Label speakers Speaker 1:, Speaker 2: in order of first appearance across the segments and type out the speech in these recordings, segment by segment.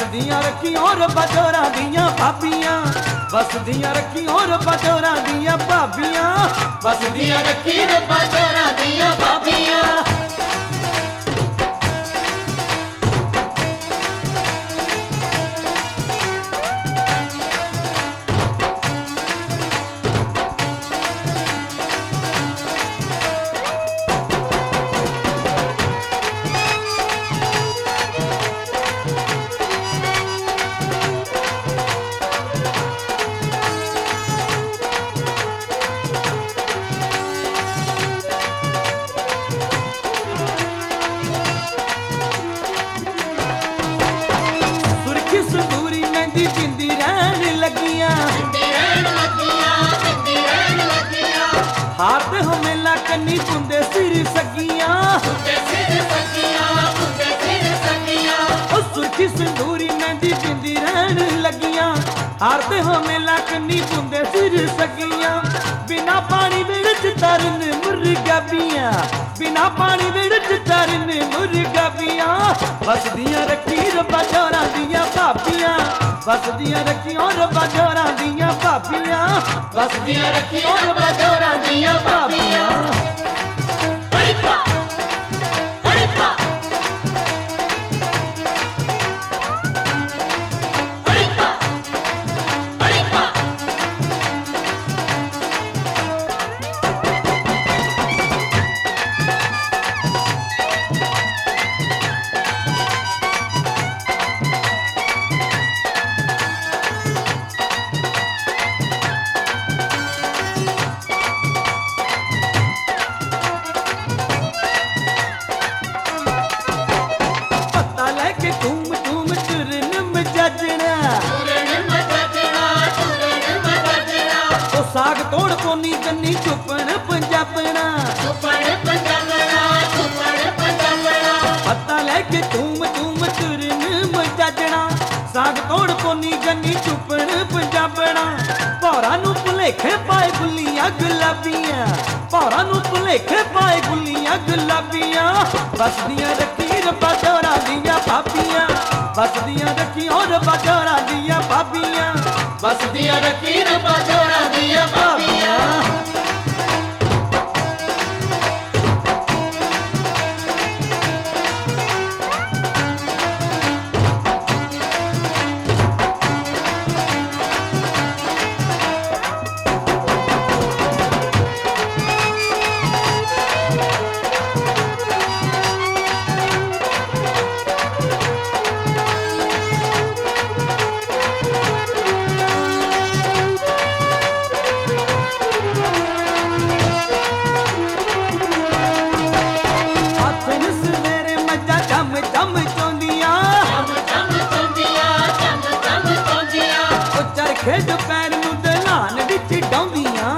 Speaker 1: ਵਸਦੀਆਂ ਰੱਖੀਆਂ ਰੱਬਾ ਜੋਰਾਂ ਦੀਆਂ ਭਾਬੀਆਂ, ਵਸਦੀਆਂ ਰੱਖੀਆਂ ਰੱਬਾ ਜੋਰਾਂ ਦੀਆਂ ਭਾਬੀਆਂ,
Speaker 2: ਵਸਦੀਆਂ ਰੱਖੀ ਰੱਬਾ ਜੋਰਾਂ ਦੀਆਂ ਭਾਬੀਆਂ।
Speaker 1: ਸੰਦੂਰੀ ਮਹਿੰਦੀ ਜਿੰਦੀ ਰਹਿਣ ਲੱਗੀਆਂ, ਹਾਰ ਤੇ ਹਮੇਲਾ ਕੰਨੀ ਪੁੰਦੇ ਸਿਰ ਸੱਗੀਆਂ, ਉਹ ਸੁਰਖੀ ਸੰਦੂਰੀ ਮਹਿੰਦੀ ਜਿੰਦੀ ਰਹਿਣ ਲੱਗੀਆਂ, ਹਾਰ ਤੇ ਹਮੇਲਾ ਕੰਨੀ ਪੁੰਦੇ ਸਿਰ ਸੱਗੀਆਂ। ਬਿਨਾ ਪਾਣੀ ਵਿੱਚ ਤਰਨ ਮੁਰਗਾ ਬੀਆਂ, ਬਿਨਾ ਪਾਣੀ ਵਿੱਚ ਤਰਨ ਮੁਰਗਾ ਬੀਆਂ, ਵਸਦੀਆਂ ਰੱਖੀ ਰੱਬਾ ਜੋਰਾਂ ਦੀਆਂ ਭਾਬੀਆਂ, ਵਸਦੀਆਂ ਰੱਖੀਆਂ ਰੱਬਾ ਜੋਰਾਂ ਦੀਆਂ ਭਾਬੀਆਂ,
Speaker 2: ਵਸਦੀਆਂ ਰੱਖੀ ਰੱਬਾ ਜੋਰਾਂ ਦੀਆਂ ਭਾਬੀਆਂ। ਹਰੀਪਾ ਹਰੀਪਾ ਹਰੀਪਾ ਹਰੀਪਾ
Speaker 1: ਧੂਮ ਧੂਮ ਤੁਰਨ ਮਜਾਜਣਾ, ਉਹ ਸਾਗ ਤੋੜ ਕੋਨੀ ਕੰਨੀ ਚੁੱਪਣ ਪੰਜਾਬਣਾ, ਪੱਤਾ ਲੈ ਕੇ ਧੂਮ ਧੂਮ ਤੁਰਨ ਮਜਾਜਣਾ, ਸਾਗ ਤੋੜ ਕੋਨੀ ਕੰਨੀ ਚੁੱਪਣ ਪੰਜਾਬਣਾ। ਭੌਰਾਂ ਨੂੰ ਭੁਲੇਖੇ ਪਾਏ ਗੁੱਲੀਆਂ ਗੁਲਾਬੀਆਂ, ਭੌਰਾਂ ਨੂੰ ਭੁਲੇਖੇ ਪਾਏ ਗੁੱਲੀਆਂ ਗੁਲਾਬੀਆਂ, ਵਸਦੀਆਂ ਰੱਖੀ ਰੱਬਾ ਜੋਰਾਂ ਦੀਆਂ ਭਾਬੀਆਂ, ਵਸਦੀਆਂ ਰੱਖੀਆਂ ਰੱਬਾ ਜੋਰਾਂ ਦੀਆਂ ਭਾਬੀਆਂ,
Speaker 2: ਵਸਦੀਆਂ ਰੱਖੀ ਰੱਬਾ ਜੋਰਾਂ ਦੀਆਂ ਭਾਬੀਆਂ।
Speaker 1: ਖੇਡ ਪੈਰ ਨੂੰ ਦਲਾਨ ਵਿੱਚ ਡਾਉਂਦੀਆਂ,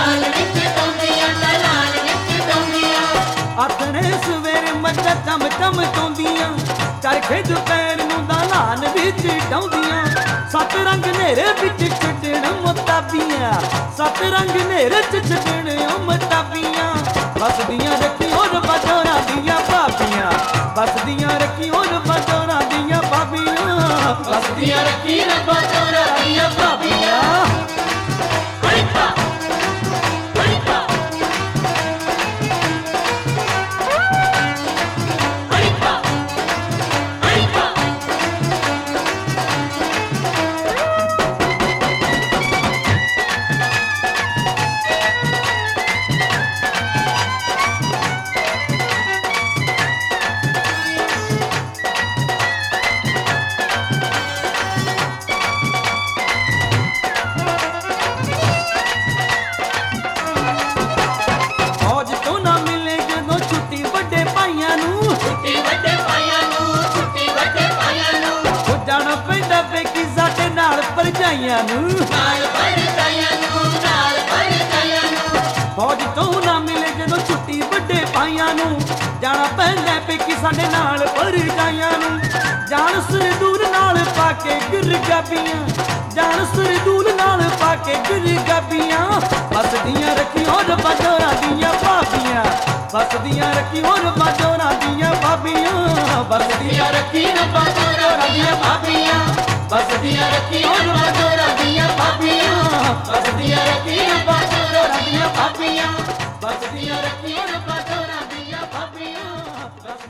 Speaker 1: ਆਥਣੇ ਸਵੇਰੇ ਮੱਝਾਂ ਚਮ ਚਮ ਚੋਂਦੀਆਂ, ਚਰ ਖੇਡ ਪੈਰ ਨੂੰ ਦਲਾਨ ਵਿੱਚ ਡਾਉਂਦੀਆਂ। ਸੱਤ ਰੰਗ ਨੇਰੇ ਵਿੱਚ ਛੱਡਣ ਮੁਤਾਬੀਆਂ, ਸੱਤ ਰੰਗ ਨੇਰੇ ਚ ਛੱਡਣ ਮੁਤਾਬੀਆਂ, ਵਸਦੀਆਂ ਰੱਖੀਆਂ ਰੱਬਾ ਜੋਰਾਂ ਦੀਆਂ ਭਾਬੀਆਂ, ਵਸਦੀਆਂ ਰੱਖੀਆਂ ਰੱਬਾ ਜੋਰਾਂ ਦੀਆਂ ਭਾਬੀਆਂ,
Speaker 2: ਵਸਦੀਆਂ ਰੱਖੀ ਰੱਬਾ ਜੋਰਾਂ ਦੀਆਂ ਭਾਬੀਆਂ। ਹਰੀਪਾ ਹਰੀਪਾ ਹਰੀਪਾ ਹਰੀਪਾ
Speaker 1: ਭਰਜਾਈਆਂ ਨੂੰ,
Speaker 2: ਨਾਲ ਭਰਜਾਈਆਂ ਨੂੰ, ਨਾਲ ਭਰਜਾਈਆਂ ਨੂੰ।
Speaker 1: ਫੌਜ ਤੋਂ ਨਾ ਮਿਲੇ ਜਦੋਂ ਛੁੱਟੀ ਵੱਡੇ ਭਾਈਆਂ ਨੂੰ, ਜਾਣਾ ਪੈਂਦਾ ਪੇਕੀ ਸਾਡੇ ਨਾਲ ਭਰਜਾਈਆਂ ਨੂੰ। ਜਾਨ ਸਰਦੂਲ ਨਾਲ ਪਾ ਕੇ ਗੁਰਗਾਬੀਆਂ, ਜਾਨ ਸਰਦੂਲ ਨਾਲ ਪਾ ਕੇ ਗੁਰਗਾਬੀਆਂ, ਵਸਦੀਆਂ ਰੱਖੀਆਂ ਰੱਬਾ ਜੋਰਾਂ ਦੀਆਂ ਭਾਬੀਆਂ, ਵਸਦੀਆਂ ਰੱਖੀਆਂ ਰੱਬਾ ਜੋਰਾਂ ਦੀਆਂ ਭਾਬੀਆਂ, ਵਸਦੀਆਂ
Speaker 2: ਰੱਖੀ ਰੱਬਾ ਜੋਰਾਂ ਦੀਆਂ ਭਾਬੀਆਂ।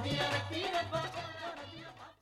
Speaker 2: ਦੀਆਂ ਰੱਖੀ ਰੱਬਾ ਚੋਰਾਂ ਦੀਆਂ